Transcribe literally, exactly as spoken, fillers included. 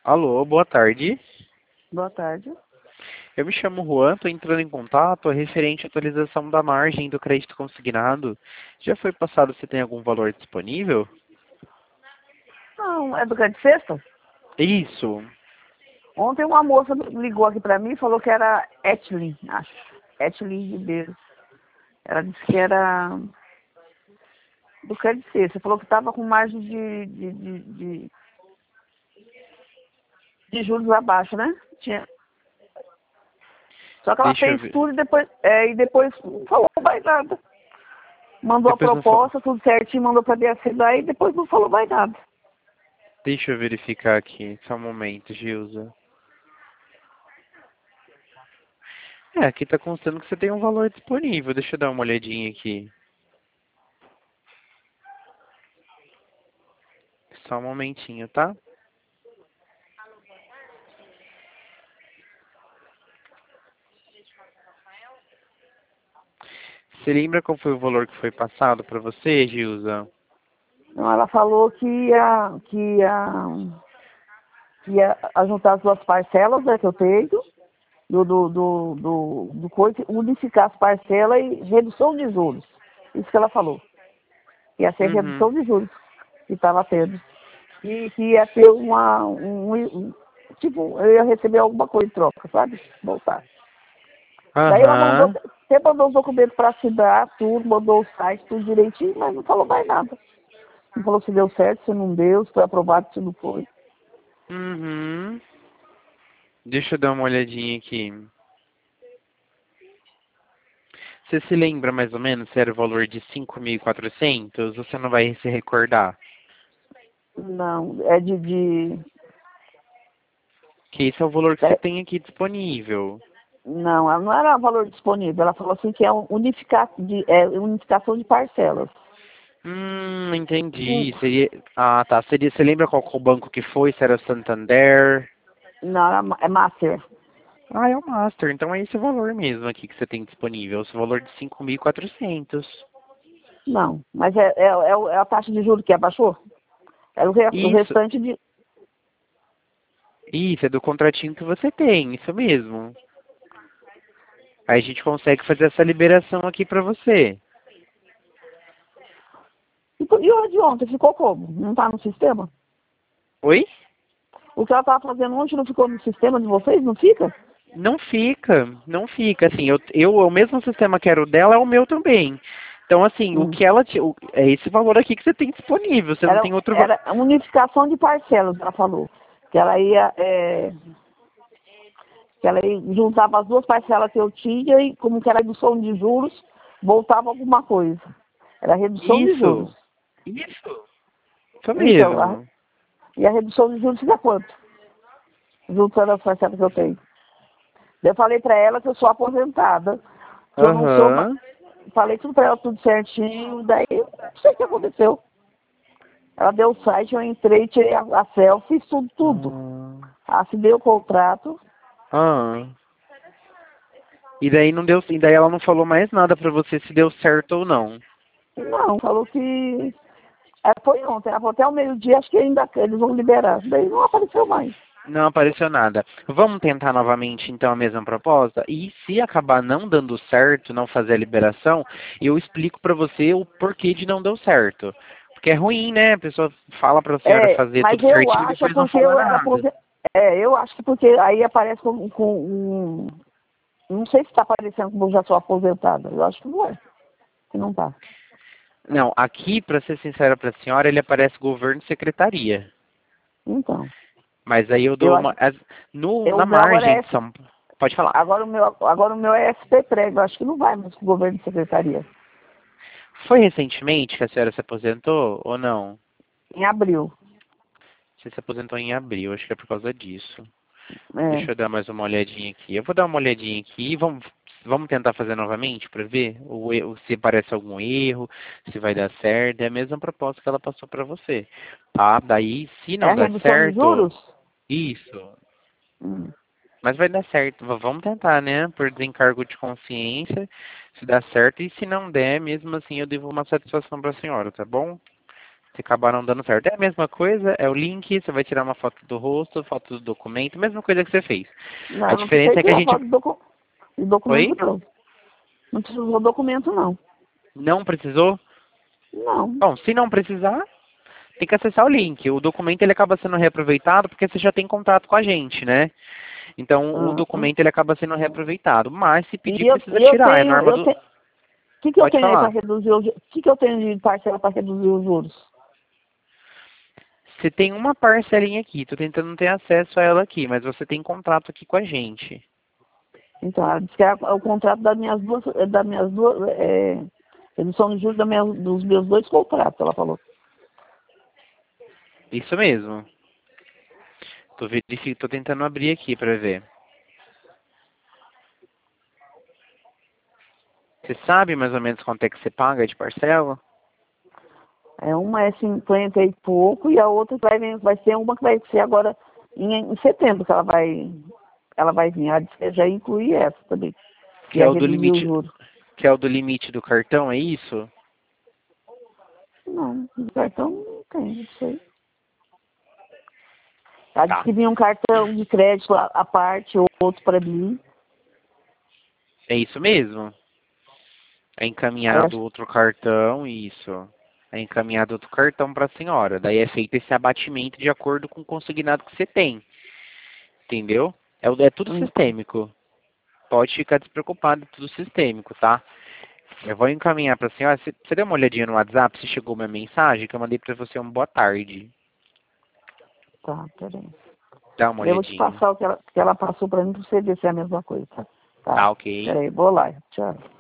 Alô, boa tarde. Boa tarde. Eu me chamo Juan, estou entrando em contato referente à atualização da margem do crédito consignado. Já foi passado se tem algum valor disponível? Não, é do que é de sexta? Isso. Ontem uma moça ligou aqui pra mim e falou que era Etlin, acho. Etlin Ribeiro. Ela disse que era do que é de sexta. Falou que tava com margem de, de, de, de, de juros abaixo, né? Tinha. Só que ela Deixa eu fez ver. tudo e depois, é, e depois não falou mais nada. Mandou a Depois não fa... proposta, tudo certinho, mandou pra D S D e depois não falou mais nada. Deixa eu verificar aqui. Só um momento, Gilza. É, aqui está constando que você tem um valor disponível. Deixa eu dar uma olhadinha aqui. Só um momentinho, tá? Você lembra qual foi o valor que foi passado para você, Gilza? Então ela falou que ia, que ia, que ia juntar as duas parcelas, né, que eu tenho. do, do, do, do, do coisa, unificar as parcelas e redução de juros. Isso que ela falou. Ia ser Uhum. redução de juros que estava tendo. E que ia ter uma, um, um- tipo, eu ia receber alguma coisa em troca, sabe? Voltar. Daí ela mandou, Aham. você mandou os documentos para assinar, tudo, mandou o site, tudo direitinho, mas não falou mais nada. Não falou se deu certo, se não deu, se foi aprovado, se não foi. Uhum. Deixa eu dar uma olhadinha aqui. Você se lembra mais ou menos se era o valor de cinco mil e quatrocentos? Você não vai se recordar? Não, é de, de Que esse é o valor que você é, tem aqui disponível. não, ela não era valor disponível. Ela falou assim que é um unificar, de, é unificação de parcelas. Hum, Hum, entendi. Seria... Ah, tá. Seria... Você lembra qual que o banco que foi? Se era o Santander? Não, é ma- é Master. Ah, é o Master. Então é esse o valor mesmo aqui que você tem disponível. Esse valor de cinco mil e quatrocentos. Não, mas é, é, é o- é a taxa de juros que abaixou? É o, re- o Isso. restante de. Isso, é do contratinho que você tem. Isso mesmo. Aí a gente consegue fazer essa liberação aqui pra você. E, por- e o de ontem ficou como? Não está no sistema? Oi? O que ela estava fazendo ontem não ficou no sistema de vocês? Não fica? Não fica, não fica. Assim, eu, eu, o mesmo sistema que era o dela é o meu também. Então, assim, o Hum. que ela te, o- é esse valor aqui que você tem disponível. Você não Era, tem outro. va- era a unificação de parcelas, ela falou. Que ela ia. é, que ela ia, juntava as duas parcelas que eu tinha e como que era redução de juros, voltava alguma coisa. Era redução de juros. Isso, isso, isso Então, a, mesmo. e a redução de juros fica quanto? Juntando as parcelas que eu tenho. Eu falei pra ela que eu sou aposentada, que eu não sou. ma- Aham. Falei tudo pra ela, tudo certinho, daí não sei o que aconteceu. Ela deu o site, eu entrei, tirei a, a selfie, fiz tudo, tudo. Ah. Assinei o contrato. Ah. E daí não deu, e daí ela não falou mais nada pra você se deu certo ou não. Não, falou que. É, foi ontem, ela falou até o meio-dia, acho que ainda eles vão liberar. Daí não apareceu mais. Não apareceu nada. Vamos tentar novamente então a mesma proposta? E se acabar não dando certo, não fazer a liberação, eu explico pra você o porquê de não deu certo. Porque é ruim, né? A pessoa fala pra senhora É, fazer mas tudo eu certinho e acho é depois não porque fala eu era nada. aposentado. É, eu acho que porque aí aparece com, com um. Não sei se está aparecendo como eu já sou aposentada. Eu acho que não é. Que não tá. Não, aqui, pra ser sincera pra senhora, ele aparece governo e secretaria. Então, Mas aí eu eu dou acho. uma. as- No, Eu, na o meu agora margem é de S, São. Pode falar. agora o meu, agora o meu é S P Prego. Acho que não vai mais com o governo de secretaria. Foi recentemente que a senhora se aposentou ou não? Em abril. Você se aposentou em abril, acho que é por causa disso. É, Deixa eu dar mais uma olhadinha aqui. Eu vou dar uma olhadinha aqui e vamos, vamos tentar fazer novamente para ver o erro, se parece algum erro, se vai dar certo. É a mesma proposta que ela passou para você. Tá? Daí, se é não a der redução de certo, juros? isso. Hum. Mas vai dar certo. V- Vamos tentar, né? Por desencargo de consciência, se dá certo. E se não der, mesmo assim, eu devo uma satisfação para a senhora, tá bom? Se acabar não dando certo. É a mesma coisa, é o link, você vai tirar uma foto do rosto, foto do documento, mesma coisa que você fez. Não, A não precisei diferença é que a tirar gente... foto do docu do documento, Oi? não. Não precisou documento, não. Não precisou? Não. Bom, se não precisar, tem que acessar o link. O documento ele acaba sendo reaproveitado porque você já tem contrato com a gente, né? Então o Ah, ah. documento ele acaba sendo reaproveitado. Mas se pedir, E eu, precisa e eu tirar. É tenho, norma eu do. tenho. O que, que eu Pode tenho aí para falar. reduzir os. O que, que eu tenho de parcela para reduzir os juros? Você tem uma parcelinha aqui, tô tentando não ter acesso a ela aqui, mas você tem contrato aqui com a gente. Então, ela disse que é o contrato das minhas duas, das minhas duas, é, redução de juros das minhas, dos meus dois contratos, ela falou. Isso mesmo. Tô, verific... tô tentando abrir aqui pra ver. Você sabe mais ou menos quanto é que você paga de parcela? É, uma é cinquenta e pouco e a outra vai, vir- vai ser uma que vai ser agora em, em setembro que ela vai, ela vai vir. Ela disse que já inclui essa também, que Que é é o do reduzir os limite, juros. que é o do limite do cartão, é isso? Não, no cartão não tem, não sei. Ela disse Tá. que vinha um cartão de crédito à à parte, outro para mim. É isso mesmo. É Aí, encaminhado outro cartão, isso. É encaminhado outro cartão para a senhora. Daí é feito esse abatimento de acordo com o consignado que você tem. Entendeu? É, o- é tudo hum, sistêmico. Pode ficar despreocupado, é tudo sistêmico, tá? Eu vou encaminhar para a senhora. Você você deu uma olhadinha no WhatsApp se chegou minha mensagem? Que eu mandei para você uma boa tarde. tá, peraí. Dá uma Eu vou te olhadinha. passar o que ela, que ela passou para mim para você ver se é a mesma coisa, tá? Tá, Tá, ok. peraí, vou lá, tchau.